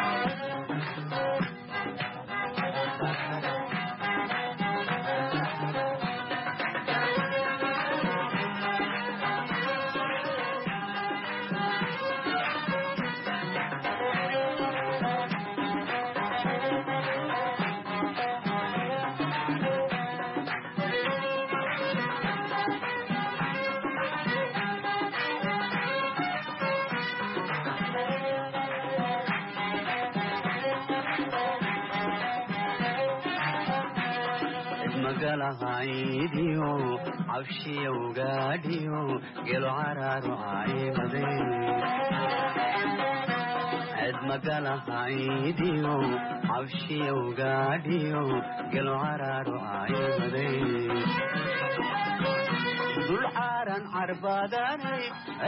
مقالهايديو عفشي وقاديو قلو عرارو عايمدين عد مقالهايديو عفشي وقاديو قلو عرارو عايمدين دول عارن عرباداني